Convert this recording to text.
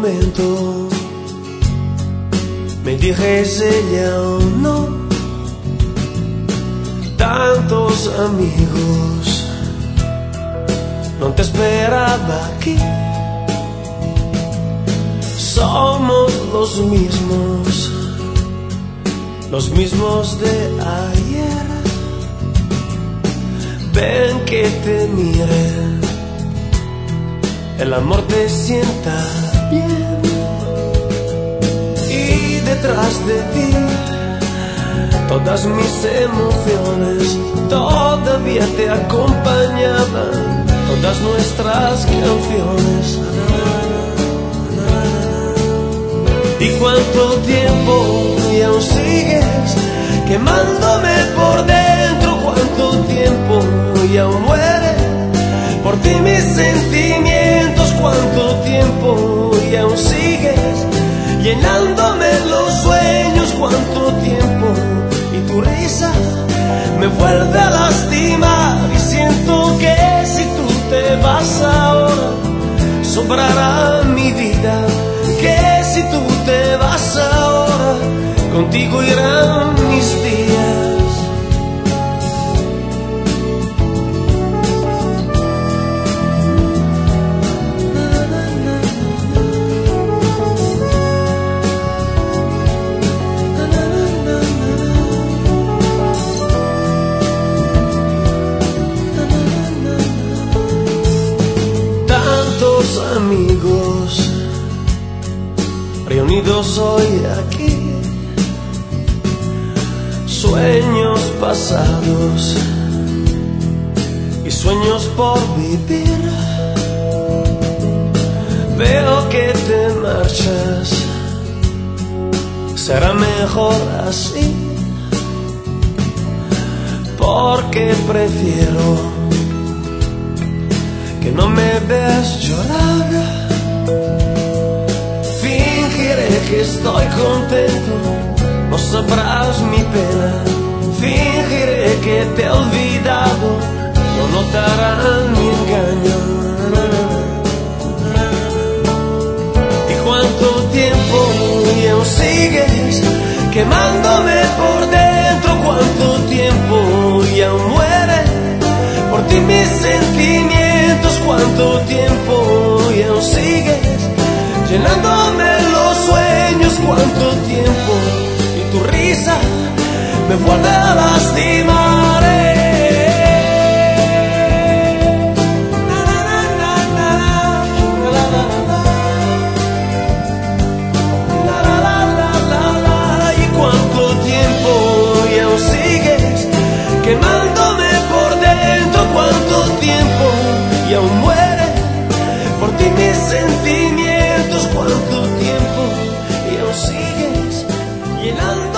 momento me dijese ya o no. Tantos amigos, no te esperaba aquí. Somos los mismos de ayer. Ven que te mire, el amor te sienta bien. Y detrás de ti, todas mis emociones todavía te acompañaban, todas nuestras canciones. ¿Y cuánto tiempo y aún sigues quemándome por dentro? ¿Cuánto tiempo y aún muere por ti mis sentimientos? ¿Cuánto tiempo y aún sigues llenándome los sueños? ¿Cuánto tiempo y tu risa me vuelve a lastimar? Y siento que si tú te vas ahora sobrará mi vida, que si tú te vas ahora contigo irán mis días. Tantos amigos reunidos hoy aquí, sueños pasados y sueños por vivir. Veo que te marchas, será mejor así, porque prefiero que no me veas llorar. Fingiré que estoy contento, no sabrás mi pena. Fingiré que te he olvidado, no notarán mi engaño. ¿Y cuánto tiempo y aún sigues quemándome por dentro? ¿Cuánto tiempo y aún muere por ti mis sentimientos? ¿Cuánto tiempo y aún sigues llenándome los sueños? ¿Cuánto tiempo y tu risa me vuelve a lastimar? ¿Y cuánto tiempo y aún sigues quemándome por dentro? ¿Cuánto tiempo y aún muere por ti mis sentimientos? ¿Cuánto tiempo y aún sigues llenando